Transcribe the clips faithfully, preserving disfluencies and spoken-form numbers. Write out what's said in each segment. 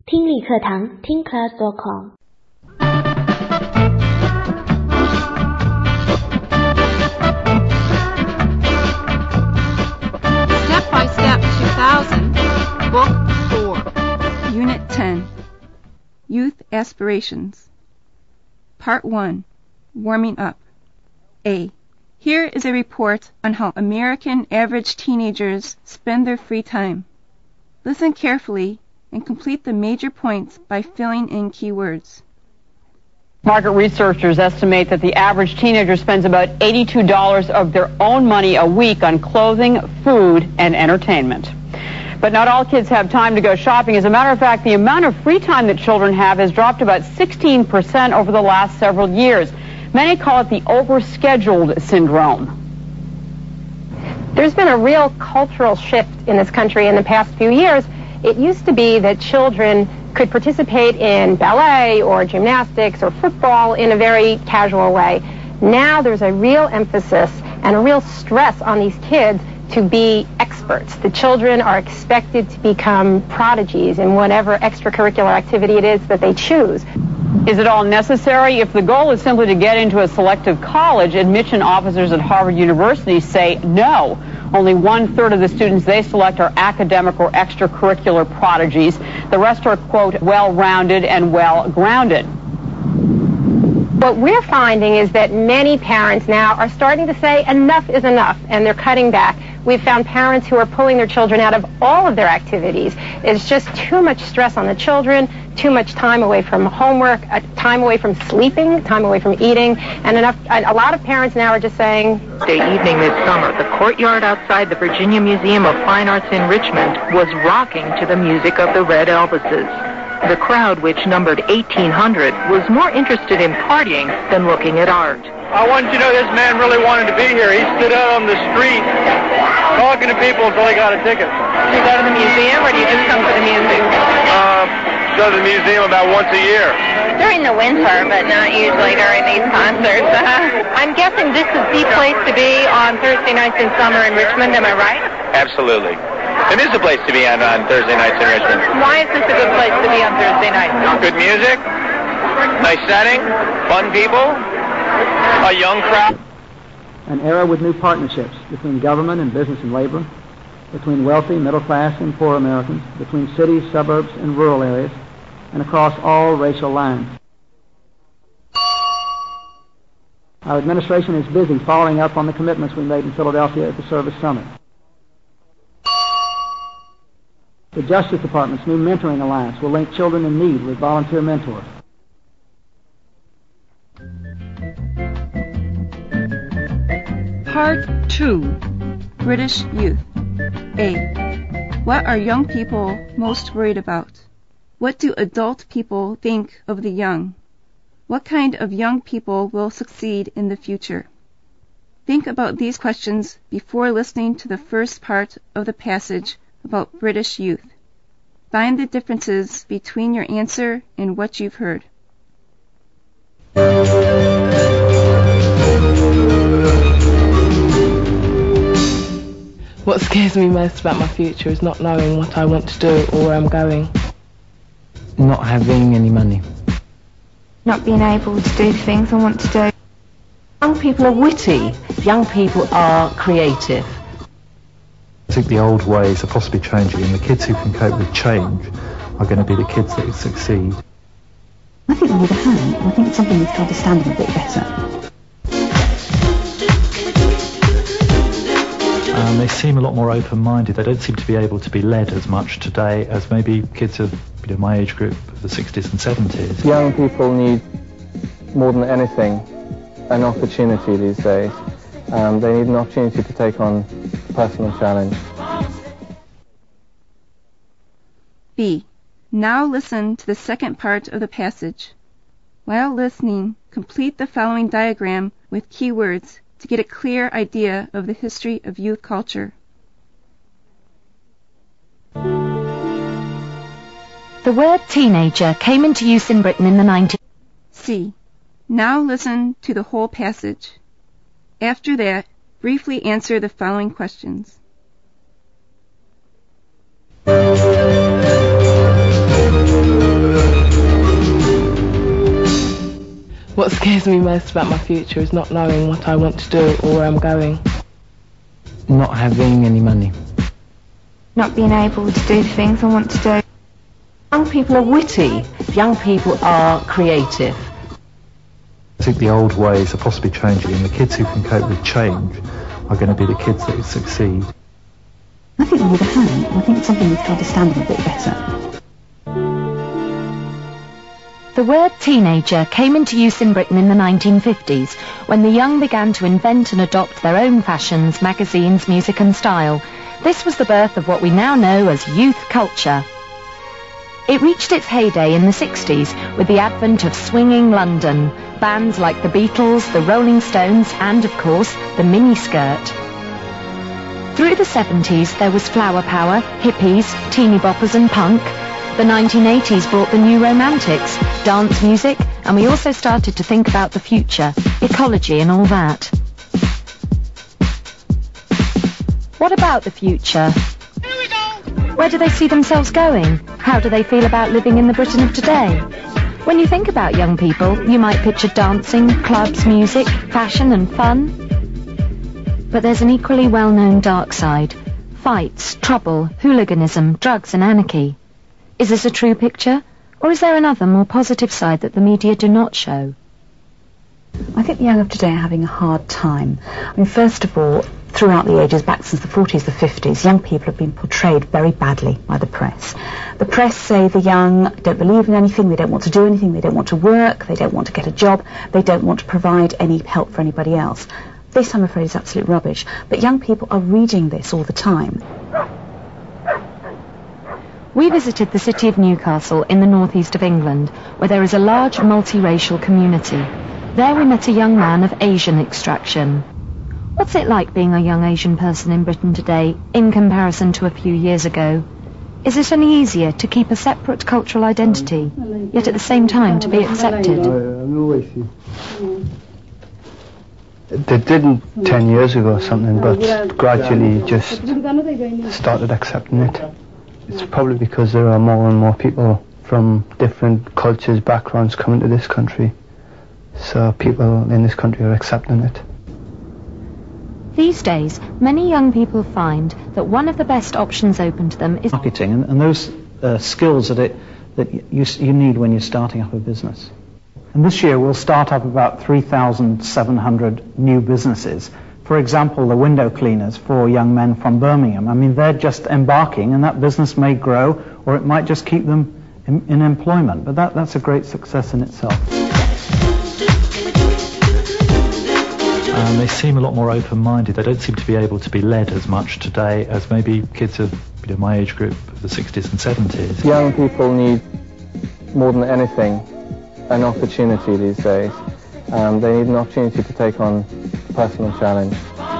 听力课堂听 class dot com。 Step by Step two thousand, Book four. Unit ten, Youth Aspirations. Part one, Warming Up. A. Here is a report on how American average teenagers spend their free time. Listen carefully and complete the major points by filling in keywords. Market researchers estimate that the average teenager spends about eighty-two dollars of their own money a week on clothing, food, and entertainment. But not all kids have time to go shopping. As a matter of fact, the amount of free time that children have has dropped about sixteen percent over the last several years. Many call it the overscheduled syndrome. There's been a real cultural shift in this country in the past few years. It used to be that children could participate in ballet or gymnastics or football in a very casual way. Now there's a real emphasis and a real stress on these kids to be experts. The children are expected to become prodigies in whatever extracurricular activity it is that they choose. Is it all necessary? If the goal is simply to get into a selective college, admission officers at Harvard University say no. Only one-third of the students they select are academic or extracurricular prodigies. The rest are, quote, well-rounded and well-grounded. What we're finding is that many parents now are starting to say enough is enough, and they're cutting back. We've found parents who are pulling their children out of all of their activities. It's just too much stress on the children, too much time away from homework, uh, time away from sleeping, time away from eating, and enough. A lot of parents now are just saying, Day evening this summer, the courtyard outside the Virginia Museum of Fine Arts in Richmond was rocking to the music of the Red Elvises. The crowd, which numbered eighteen hundred, was more interested in partying than looking at art. I want you to know this man really wanted to be here. He stood out on the street talking to people until he got a ticket. Do you go to the museum, or do you just come to the music? Uh, go to the museum about once a year. During the winter, but not usually during these concerts. I'm guessing this is the place to be on Thursday nights in summer in Richmond, am I right? Absolutely. It is a place to be on on Thursday nights in Richmond. Why is this a good place to be on Thursday nights? Good music, nice setting, fun people, a young crowd. An era with new partnerships between government and business and labor, between wealthy, middle class, and poor Americans, between cities, suburbs, and rural areas, and across all racial lines. Our administration is busy following up on the commitments we made in Philadelphia at the Service Summit. The Justice Department's new Mentoring Alliance will link children in need with volunteer mentors. Part two, British Youth. A. What are young people most worried about? What do adult people think of the young? What kind of young people will succeed in the future? Think about these questions before listening to the first part of the passage about British youth. Find the differences between your answer and what you've heard. What scares me most about my future is not knowing what I want to do or where I'm going. Not having any money. Not being able to do the things I want to do. Young people are witty. Young people are creative. I think the old ways are possibly changing, and the kids who can cope with change are going to be the kids that succeed. I think on the other hand, I think something needs to understand them a bit better. Um, they seem a lot more open-minded. They don't seem to be able to be led as much today as maybe kids of you know, my age group of the sixties and seventies. Young people need, more than anything, an opportunity these days. Um, they need an opportunity to take on a personal challenge. B. Now listen to the second part of the passage. While listening, complete the following diagram with keywords to get a clear idea of the history of youth culture. The word teenager came into use in Britain in the nineties. C. Now listen to the whole passage. After that, briefly answer the following questions. Thank you. scares me most about my future is not knowing what I want to do or where I'm going. Not having any money. Not being able to do the things I want to do. Young people are witty. Young people are creative. I think the old ways are possibly changing, and the kids who can cope with change are going to be the kids that succeed. I think on the other hand, I think something needs to understand them a bit better. The word teenager came into use in Britain in the nineteen fifties, when the young began to invent and adopt their own fashions, magazines, music and style. This was the birth of what we now know as youth culture. It reached its heyday in the sixties with the advent of swinging London, bands like the Beatles, the Rolling Stones and, of course, the miniskirt. Through the seventies there was flower power, hippies, teeny boppers and punk. The nineteen eighties brought the new romantics, dance music, and we also started to think about the future, ecology and all that. What about the future? Where do they see themselves going? How do they feel about living in the Britain of today? When you think about young people, you might picture dancing, clubs, music, fashion and fun. But there's an equally well-known dark side. Fights, trouble, hooliganism, drugs and anarchy. Is this a true picture? Or is there another, more positive side that the media do not show? I think the young of today are having a hard time. I mean, first of all, throughout the ages, back since the forties, the fifties, young people have been portrayed very badly by the press. The press say the young don't believe in anything, they don't want to do anything, they don't want to work, they don't want to get a job, they don't want to provide any help for anybody else. This, I'm afraid, is absolute rubbish. But young people are reading this all the time. We visited the city of Newcastle in the northeast of England, where there is a large multiracial community. There we met a young man of Asian extraction. What's it like being a young Asian person in Britain today in comparison to a few years ago? Is it any easier to keep a separate cultural identity, yet at the same time to be accepted? They didn't ten years ago or something, but gradually just started accepting it. It's probably because there are more and more people from different cultures, backgrounds coming to this country. So people in this country are accepting it. These days, many young people find that one of the best options open to them is marketing and, and those uh, skills that it that you, you need when you're starting up a business. And this year we'll start up about three thousand seven hundred new businesses. For example, the window cleaners for young men from Birmingham. I mean, they're just embarking, and that business may grow, or it might just keep them in, in employment. But that, that's a great success in itself. Um, they seem a lot more open-minded. They don't seem to be able to be led as much today as maybe kids of you know, my age group of the sixties and seventies. Young people need, more than anything, an opportunity these days. Um, they need an opportunity to take on a personal challenge.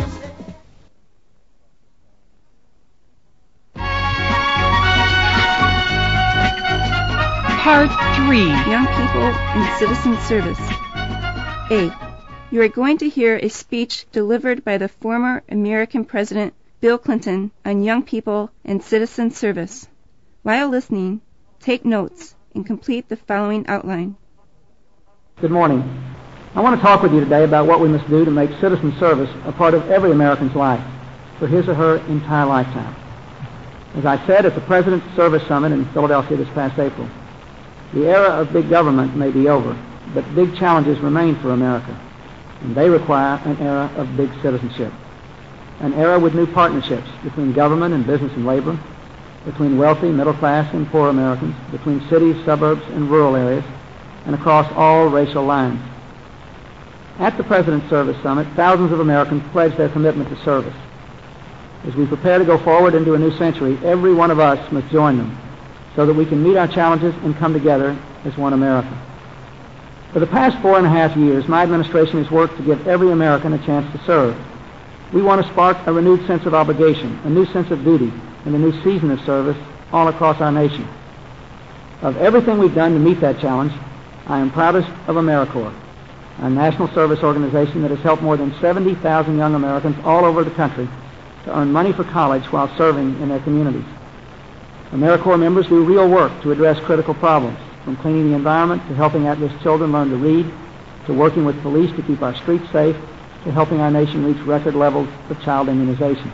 Part three. Young people in citizen service. A. You are going to hear a speech delivered by the former American President Bill Clinton on young people and citizen service. While listening, take notes and complete the following outline. Good morning. I want to talk with you today about what we must do to make citizen service a part of every American's life for his or her entire lifetime. As I said at the President's Service Summit in Philadelphia this past April, the era of big government may be over, but big challenges remain for America, and they require an era of big citizenship, an era with new partnerships between government and business and labor, between wealthy, middle class, and poor Americans, between cities, suburbs, and rural areas, and across all racial lines. At the President's Service Summit, thousands of Americans pledged their commitment to service. As we prepare to go forward into a new century, every one of us must join them so that we can meet our challenges and come together as one America. For the past four and a half years, my administration has worked to give every American a chance to serve. We want to spark a renewed sense of obligation, a new sense of duty, and a new season of service all across our nation. Of everything we've done to meet that challenge, I am proudest of AmeriCorps, a national service organization that has helped more than seventy thousand young Americans all over the country to earn money for college while serving in their communities. AmeriCorps members do real work to address critical problems, from cleaning the environment to helping at-risk children learn to read, to working with police to keep our streets safe, to helping our nation reach record levels of child immunization.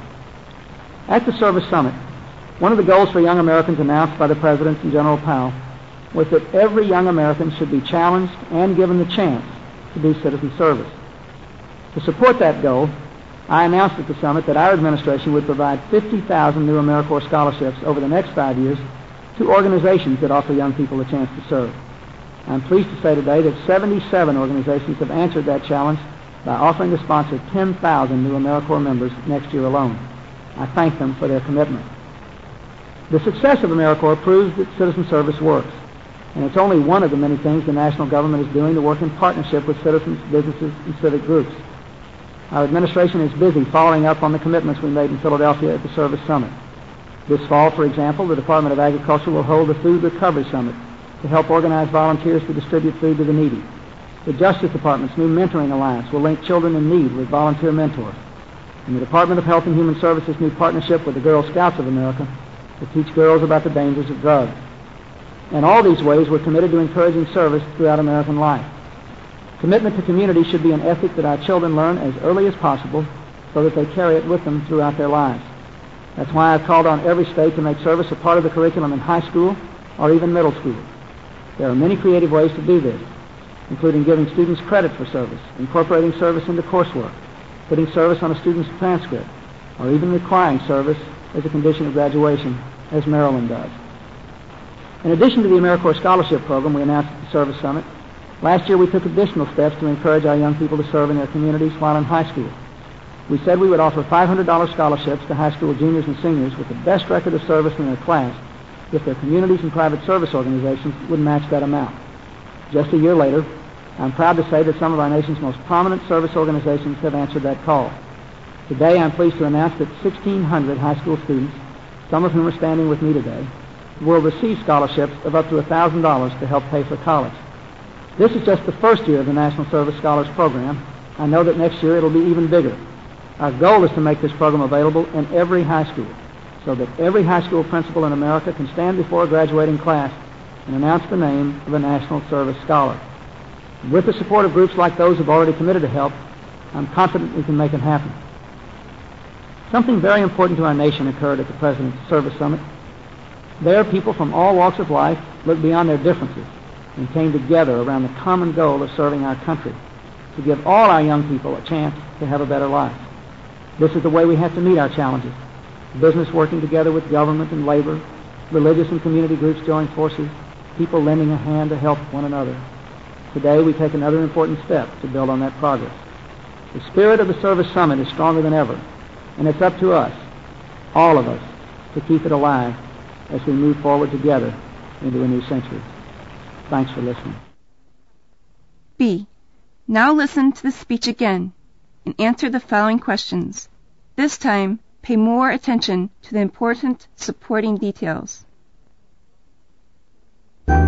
At the Service Summit, one of the goals for young Americans announced by the President and General Powell was that every young American should be challenged and given the chance to do citizen service. To support that goal, I announced at the summit that our administration would provide fifty thousand new AmeriCorps scholarships over the next five years to organizations that offer young people a chance to serve. I'm pleased to say today that seventy-seven organizations have answered that challenge by offering to sponsor ten thousand new AmeriCorps members next year alone. I thank them for their commitment. The success of AmeriCorps proves that citizen service works, and it's only one of the many things the national government is doing to work in partnership with citizens, businesses, and civic groups. Our administration is busy following up on the commitments we made in Philadelphia at the Service Summit. This fall, for example, the Department of Agriculture will hold a Food Recovery Summit to help organize volunteers to distribute food to the needy. The Justice Department's new Mentoring Alliance will link children in need with volunteer mentors. And the Department of Health and Human Services' new partnership with the Girl Scouts of America will teach girls about the dangers of drugs. In all these ways, we're committed to encouraging service throughout American life. Commitment to community should be an ethic that our children learn as early as possible so that they carry it with them throughout their lives. That's why I've called on every state to make service a part of the curriculum in high school or even middle school. There are many creative ways to do this, including giving students credit for service, incorporating service into coursework, putting service on a student's transcript, or even requiring service as a condition of graduation, as Maryland does. In addition to the AmeriCorps Scholarship Program we announced at the Service Summit, last year we took additional steps to encourage our young people to serve in their communities while in high school. We said we would offer five hundred dollars scholarships to high school juniors and seniors with the best record of service in their class if their communities and private service organizations would match that amount. Just a year later, I'm proud to say that some of our nation's most prominent service organizations have answered that call. Today, I'm pleased to announce that sixteen hundred high school students, some of whom are standing with me today, will receive scholarships of up to one thousand dollars to help pay for college. This is just the first year of the National Service Scholars Program. I know that next year it'll be even bigger. Our goal is to make this program available in every high school so that every high school principal in America can stand before a graduating class and announce the name of a National Service Scholar. And with the support of groups like those who have already committed to help, I'm confident we can make it happen. Something very important to our nation occurred at the President's Service Summit. There, people from all walks of life looked beyond their differences and came together around the common goal of serving our country, to give all our young people a chance to have a better life. This is the way we have to meet our challenges. Business working together with government and labor, religious and community groups join forces, people lending a hand to help one another. Today, we take another important step to build on that progress. The spirit of the Service Summit is stronger than ever, and it's up to us, all of us, to keep it alive as we move forward together into a new century. Thanks for listening. B. Now listen to the speech again and answer the following questions. This time, pay more attention to the important supporting details. Part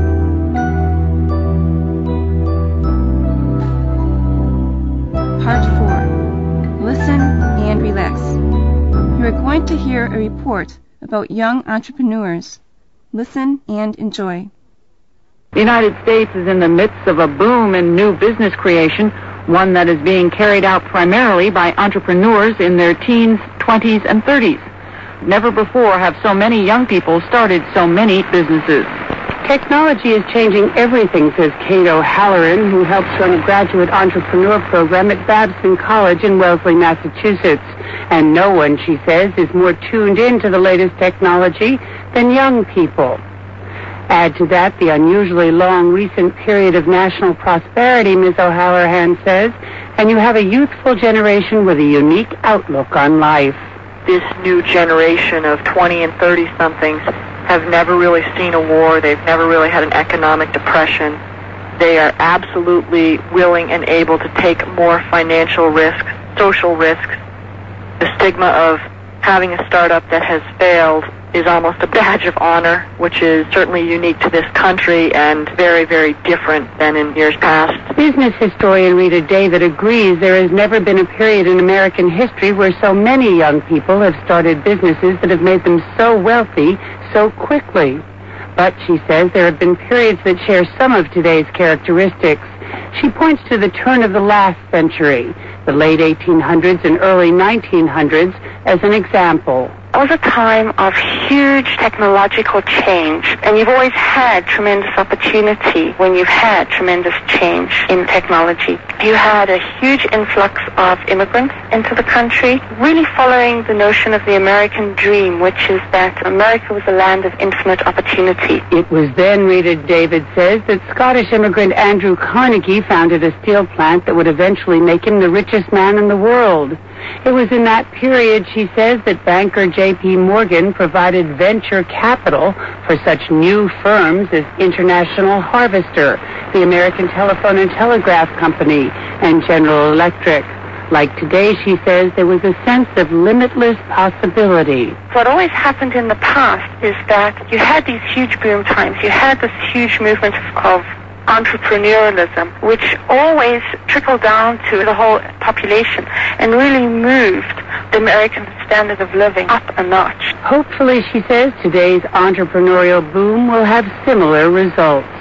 four. Listen and relax. You are going to hear a report about young entrepreneurs. Listen and enjoy. The United States is in the midst of a boom in new business creation, one that is being carried out primarily by entrepreneurs in their teens, twenties, and thirties. Never before have so many young people started so many businesses. Technology is changing everything, says Kate O'Halloran, who helps run a graduate entrepreneur program at Babson College in Wellesley, Massachusetts. And no one, she says, is more tuned in to the latest technology than young people. Add to that the unusually long recent period of national prosperity, Miz O'Halloran says, and you have a youthful generation with a unique outlook on life. This new generation of twenty and thirty-somethings have never really seen a war. They've never really had an economic depression. They are absolutely willing and able to take more financial risks, social risks. The stigma of having a startup that has failed is almost a badge of honor, which is certainly unique to this country and very, very different than in years past. Business historian Rita David agrees there has never been a period in American history where so many young people have started businesses that have made them so wealthy so quickly. But, she says, there have been periods that share some of today's characteristics. She points to the turn of the last century, the late eighteen hundreds and early nineteen hundreds, as an example. It was a time of huge technological change, and you've always had tremendous opportunity when you've had tremendous change in technology. You had a huge influx of immigrants into the country, really following the notion of the American dream, which is that America was a land of infinite opportunity. It was then, Rita David says, that Scottish immigrant Andrew Carnegie founded a steel plant that would eventually make him the richest man in the world. It was in that period, she says, that banker J P Morgan provided venture capital for such new firms as International Harvester, the American Telephone and Telegraph Company, and General Electric. Like today, she says, there was a sense of limitless possibility. What always happened in the past is that you had these huge boom times. You had this huge movement of entrepreneurialism, which always trickled down to the whole population and really moved the American standard of living up a notch. Hopefully, she says, today's entrepreneurial boom will have similar results.